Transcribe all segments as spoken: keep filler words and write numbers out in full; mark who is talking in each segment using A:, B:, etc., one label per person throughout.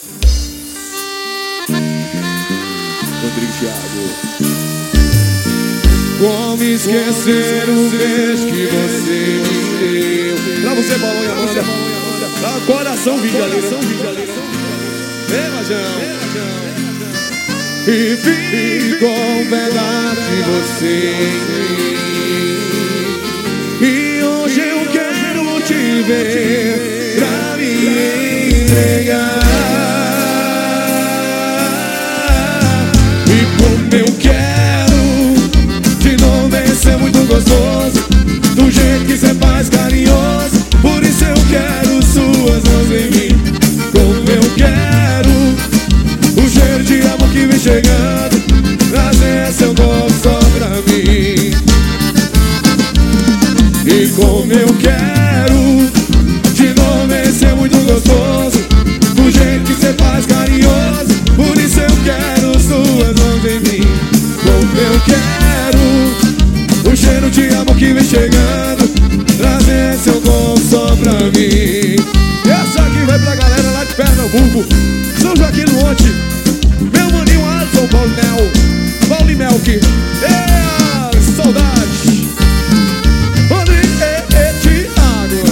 A: Rodrigo Thiago. Como esquecer o beijo que você me deu? Pra você, Balão e Amanda. Pra coração, vídeo ali. Ei, Majão. E ficou um pedaço de você em mim. E hoje eu quero te ver pra me entregar. E como eu quero de novo, esse é muito gostoso, do jeito que cê faz carinhoso. Por isso eu quero suas mãos em mim. Como eu quero o cheiro de amor que vem chegando, trazer seu corpo só pra mim. E como eu quero de novo, esse é muito gostoso, do jeito que cê faz carinhoso. Por isso eu quero suas mãos em mim. Como eu quero o cheiro de amor que vem chegando, trazer seu corpo só pra mim. E essa aqui vai pra galera lá de Pernambuco, São Joaquim do Monte, meu maninho Alisson, Paulinel, Paulo Melk. É, saudade. Rodrigo e, e Thiago.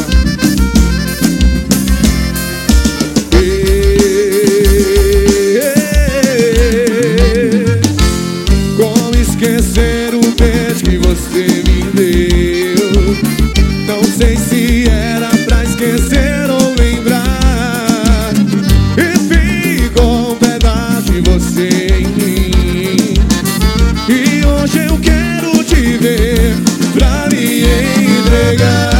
A: E, e, e, como esquecer o beijo que você me deu? Não sei se era pra esquecer ou lembrar. E ficou um pedaço de você em mim. E hoje eu quero te ver pra me entregar.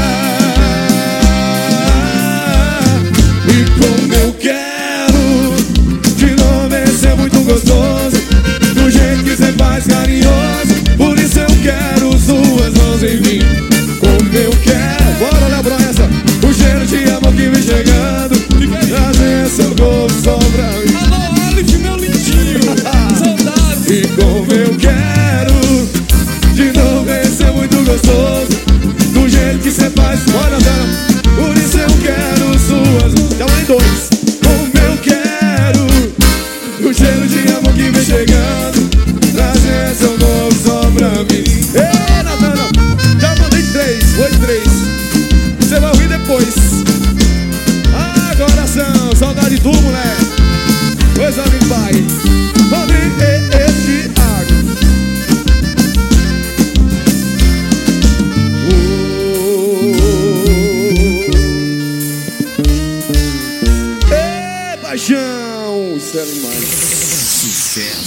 A: E como eu quero de novo, esse é muito gostoso, do jeito que cê faz carinhoso. Por isso eu quero suas mãos em mim. Como eu quero, bora Lebron essa, o cheiro de amor que vem chegando, trazer seu corpo só pra mim.
B: Alô, Aleph, meu lindinho, saudade.
A: E como eu quero de novo, esse é muito gostoso, do jeito que cê faz, bora Dana. Por isso eu quero suas mãos. Então em dois. Como eu quero o cheiro de amor que vem chegando, trazer seu corpo só pra mim. Ei, Natana, já mandei três, foi três. Você vai ouvir depois. Ah, coração, saudade de tu, moleque. Pois amigo, pai. Rodrigo e, e Thiago. Oh. Ei, paixão. Isso é demais.
B: Sucesso.